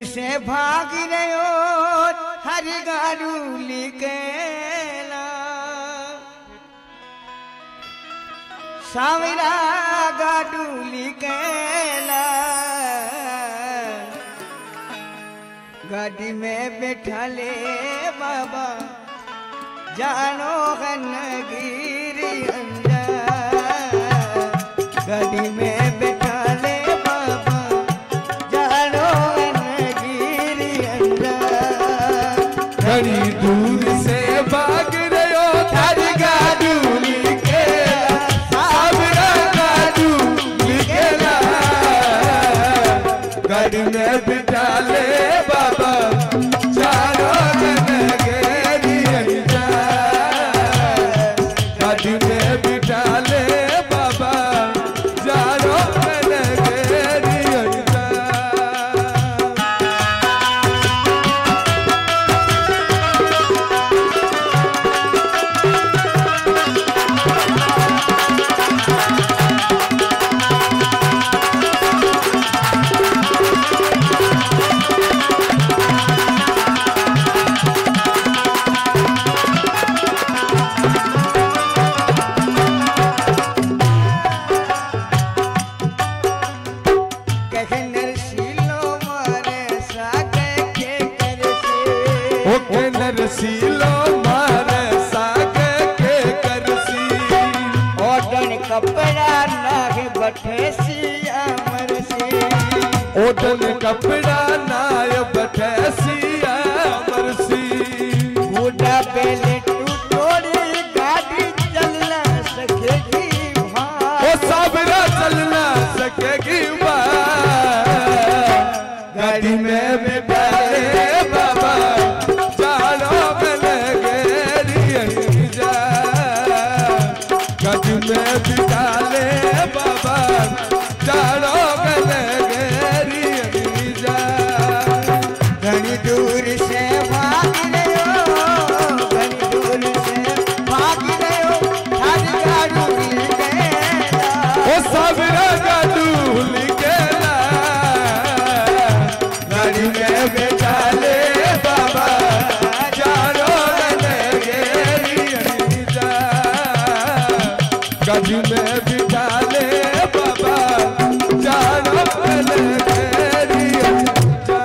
से भाग रहो हर गारू लिकेला सावरा गाडू लिकेला गाड़ी में बैठा ले बाबा जानो गनगिरी अंदर गाड़ी में बैठा ले बाबा जानो गनगिरी अंदर बड़ी दूर से भाग रहे हो थारी गाडू लिकेला सावरा गाडू लिकेला गाड़ी में बिठा ले बाबा चारो गनगिरी अंदर गाड़ी में बिठा ले बाबा चारो गनगिरी अंदर नरसीलो मारे साग के करसी ओडन कपड़ा नाग बठेसी अमरसी ओडन कपड़ा नाय बठेसी अमरसी बूढ़ा बेले टूटोड़ी गाड़ी चलना सकेगी ओ साबरा चलना सकेगी गाड़ी में बिठा ले बाबा गाड़ी में बिठा ले बाबा चारो गनगिरी जा घनी दूर से भाग रहे हो घनी दूर से भाग रहे हो हर गाड़ू लिकेला ओ सावरा गाडू लिकेला गाड़ी में बिठा ले बाबा चारो गनगिरी जा गाड़ी में बिठा ले बाबा चारो गनगिरी जा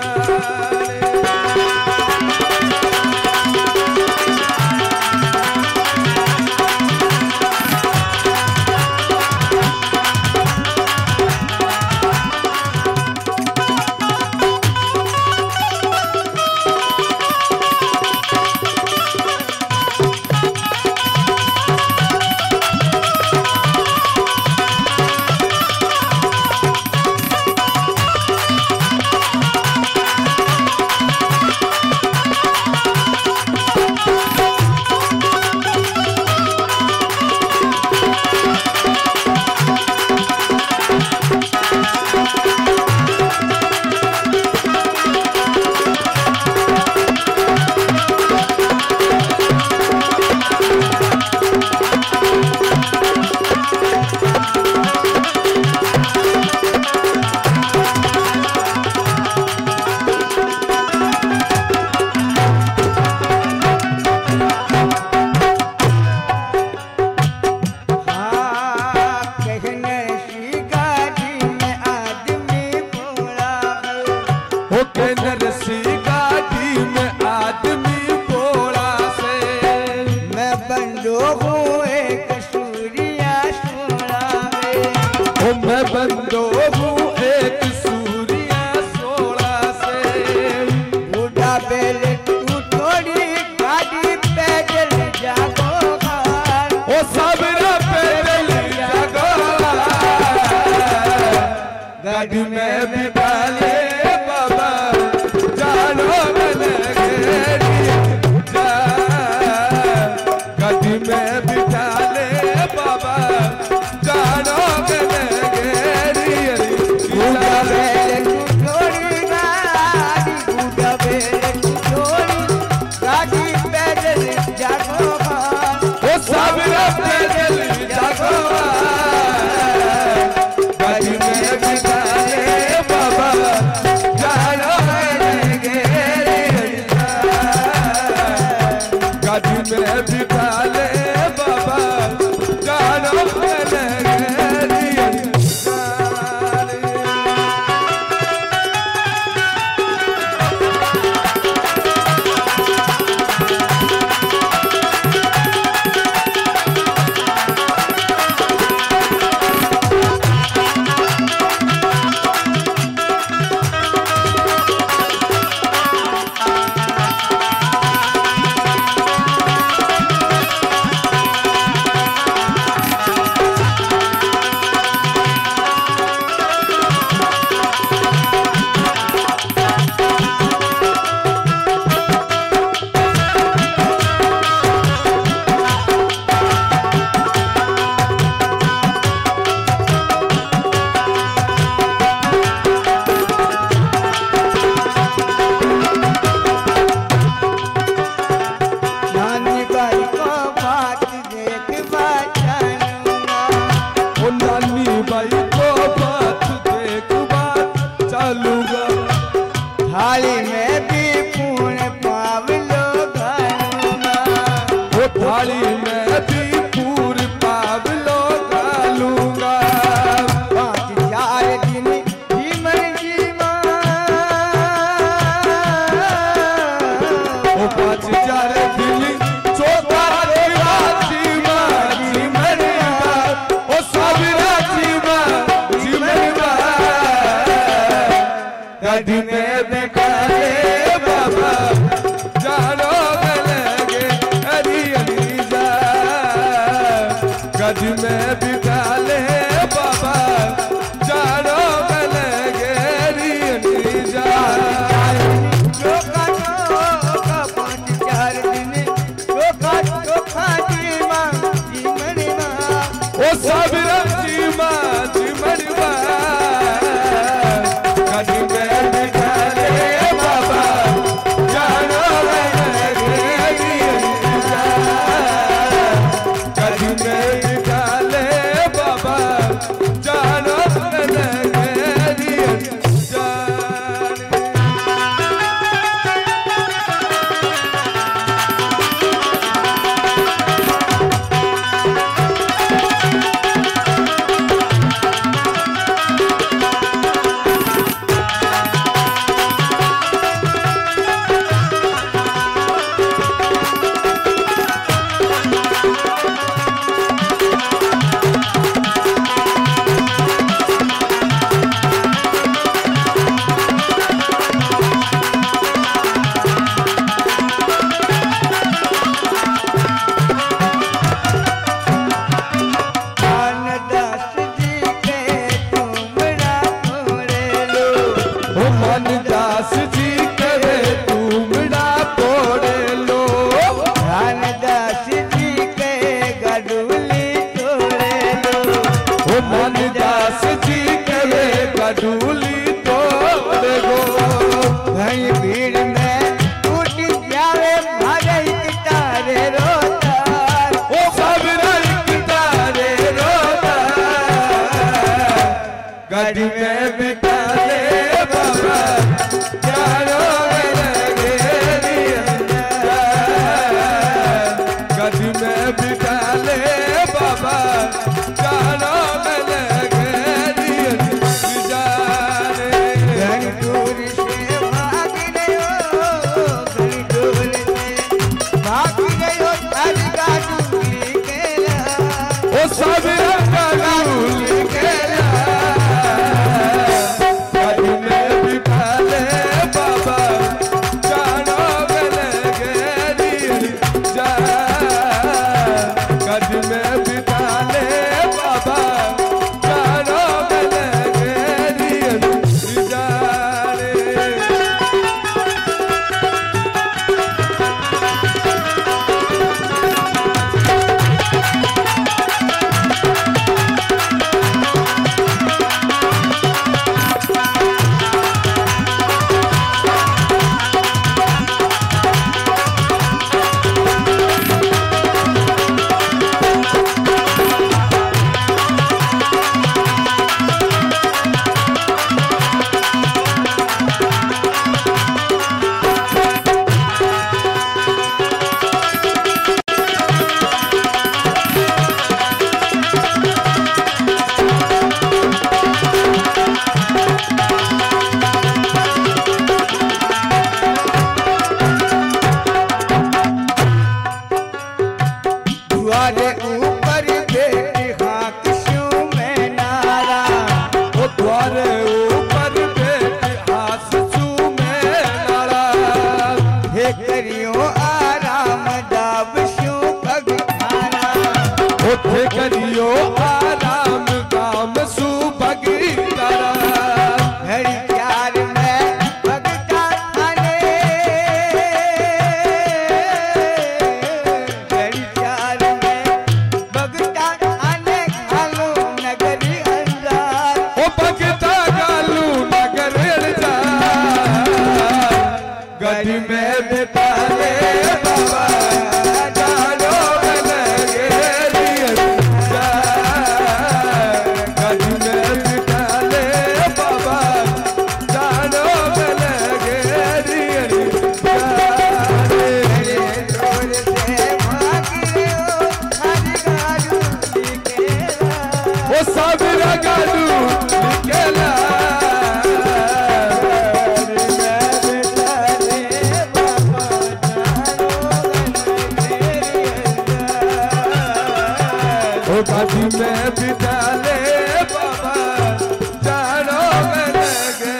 थाली में भी पूर्ण पावलो घालूंगा। वो थाली में भी पूर्ण पावलो घालूंगा। 5-4 दिन जीवन जीवा, वो 5-4 दिन चोखा तेरा जीवा जीवन बा, वो सबरा जीवा जीवन बा। गढ़ में बिकाले बाबा जानो लगे हरी हरी जा। गढ़ में बिकाले बाबा जानो लगे हरी हरी जा। चोखा चोखा 5-4 दिन चोखा जीवा जीवन बा। वो सबरा जीवा जीवन बा। गढ़ में बिकाले बाबा जानो लगे हरी हरी जा। गढ़ में बिकाले बाबा जानो लगे हरी हरी जा। दास जी के तुमरा फोड़े लो। ओ मन दास जी करे तुमड़ा तोड़े लो। दास जी के गडुली तोड़े लो। ओ मन दास जी करे गडूली तोड़े गो। घनी भीड़ में टूट जावे मारे तारे रोता। ओ सब तारे रोता। गढ़ में बिकाले बाबा जानो लगे दिया। गढ़ में बिकाले बाबा जानो लगे दिया। घनी दूर से भाग रहे हो, घनी दूर से भाग रहे हो, हर गाड़ी के ला। ओ सब गडूली केला। गढ़ में बिकाले बाबा जानो लगे दिया। गढ़ में बिकाले बाबा जानो लगे दिया। द्वारे ऊपर बेटी हाथ शू में नारा। ओ द्वारे ऊपर बेटी हाथ चूमे नारा। हे करियो आराम दाब शू पग खाना। ओ थे करियो आराम काम सुभगी तारा। घड़ी प्यार में भगता खाने। घड़ी प्यार में भगता खाने खालो नगरी अंदाज। ओ भगता गालू नगर जा। गढ़ में बिकाले बाबा जानो लगे दिया। गढ़ में बिकाले बाबा जानो लगे गाड़ी में बिठा ले बाबा जानो लगे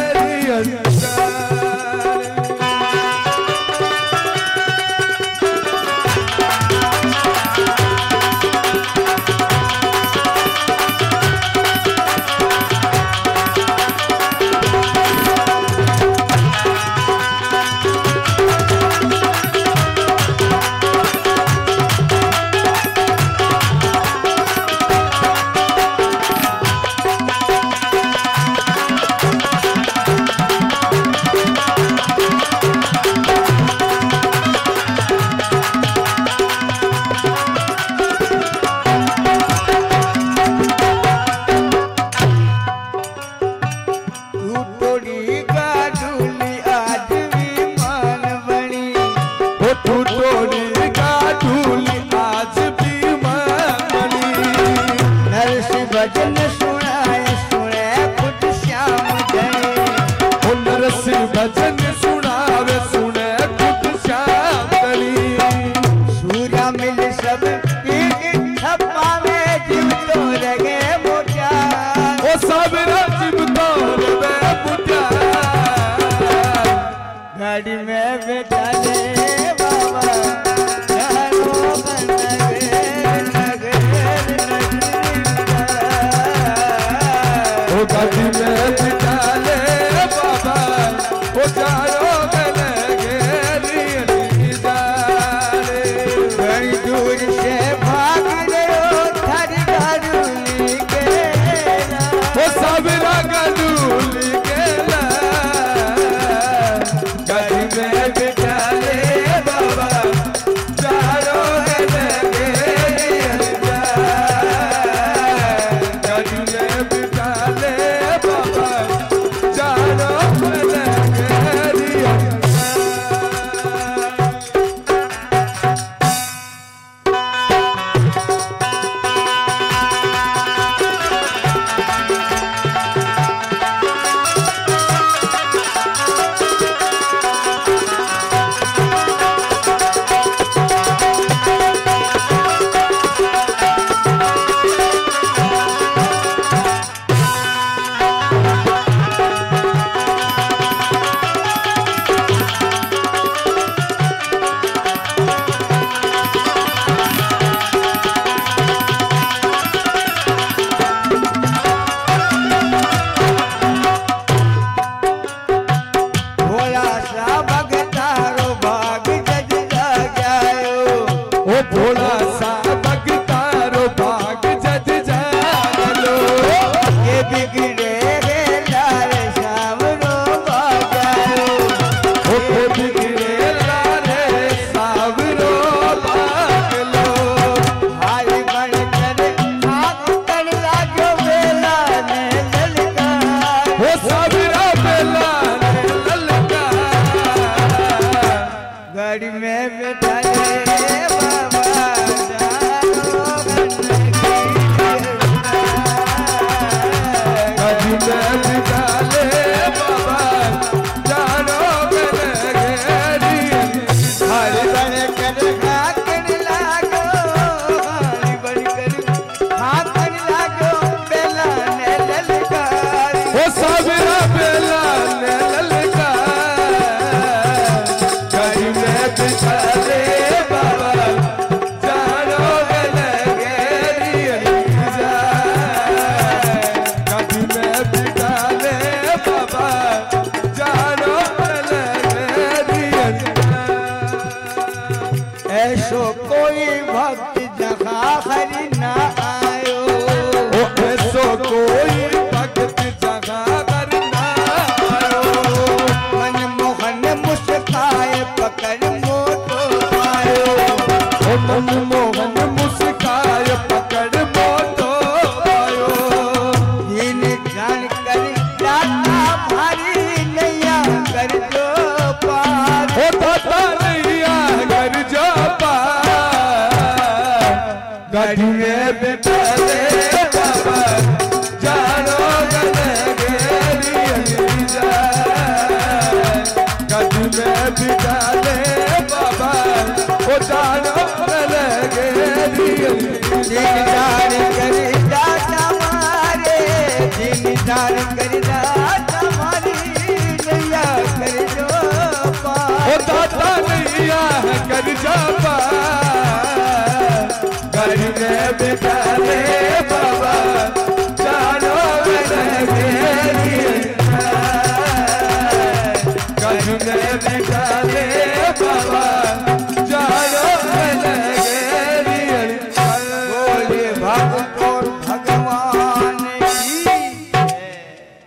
भजन सुनाए सुने खुद श्याम धनी नरसी भजन सुनावे सुने खुद श्याम धनी सूर्या मिल सब छपा में जीव तो लगे मोटा वो सब जीव तो लगे मोटा गाड़ी में बैठा ले बाबा गाड़ी में बिठा ले बाबा वो चारों बड़ी दूर से भाग रहे थारी गाड़ी के वो सब गाड़ी के गाड़ी में बिठा ले बाबा चारों गाड़ी में बिठा ले भोला सा भगतारो भाग जज जागलो ये बिगड़े लाल सावरो बाजारो वो बिगड़े लाल सावरो भागलो हाय बनकर आग कर लागो बेला ने ललका वो सावरा बेला ने ललका गाड़ी में बैठा ले ऐसो कोई भक्त जहाँ हरि ना आयो ऐसो कोई भक्त जहाँ हरि ना आयो मन मोहन मुस्काए पकड़ मोटो पायो मन मोहन मुस्काए पकड़ मोटो पायो दीन जान कर दाता भारी नैया कर जो पार हो दाता नैया कर जो गाड़ी में बैठा ले बाबा जानो लगे गाड़ी में बिठा ले बाबा वो जानो लगे दीनदार कर दाता मारे, दीनदार कर दाता मारी नैया कर जो पार। ओ दाता नैया कर जा पार, घर में बिठा ले बाबा चारों लगे, घर में बिठा ले बाबा